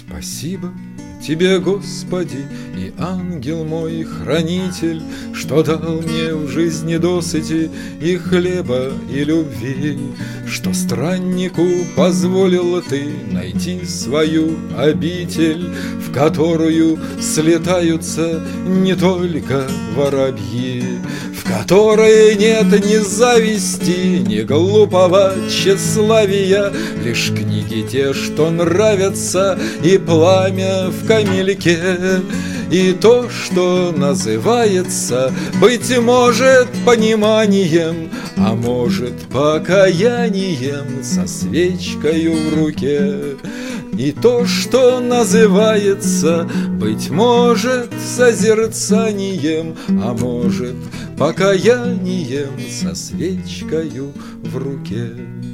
Спасибо Тебе, Господи, и ангел мой хранитель, что дал мне в жизни досыти и хлеба, и любви, что страннику позволил Ты найти свою обитель, в которую слетаются не только воробьи, в которой нет ни зависти, ни глупого тщеславия, лишь книги те, что нравятся, и пламя в камельке, и то, что называется, быть может, пониманием, а может, покаянием со свечкою в руке. И то, что называется, быть может, созерцанием, а может, покаянием со свечкою в руке.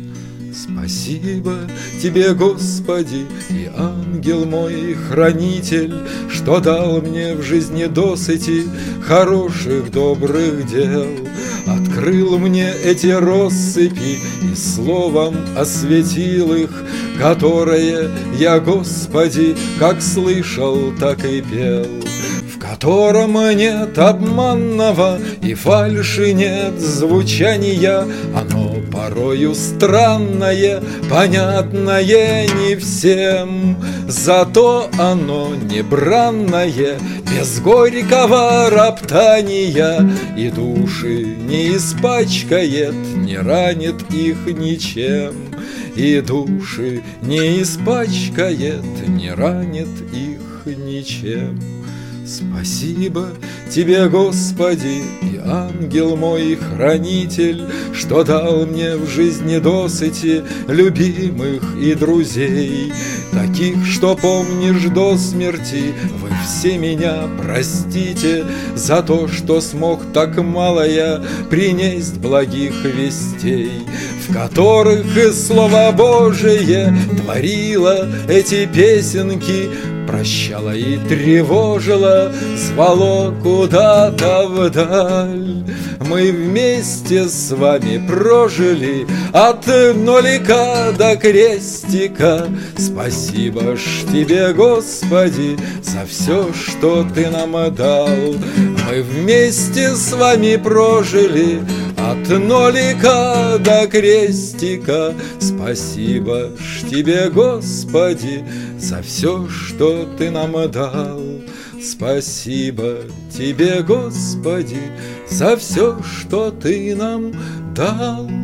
Спасибо Тебе, Господи, и ангел мой хранитель, что дал мне в жизни досыти хороших добрых дел, открыл мне эти россыпи и словом осветил их, которые я, Господи, как слышал, так и пел, в котором нет обманного и фальши нет звучания, оно порою странное, понятное не всем, зато оно не бранное, без горького роптания, и души не испачкает, не ранит их ничем, и души не испачкает, не ранит их ничем. Спасибо Тебе, Господи, и ангел мой хранитель, что дал мне в жизни досыти любимых и друзей, таких, что помнишь до смерти. Вы все меня простите за то, что смог так мало я принесть благих вестей, в которых Слово Божие творило эти песенки, прощала и тревожила, звало куда-то вдаль. Мы вместе с вами прожили от нолика до крестика. Спасибо ж Тебе, Господи, за все, что Ты нам дал. Мы вместе с вами прожили от нолика до крестика. Спасибо ж Тебе, Господи, за все, что Ты нам дал. Спасибо Тебе, Господи, за все, что Ты нам дал.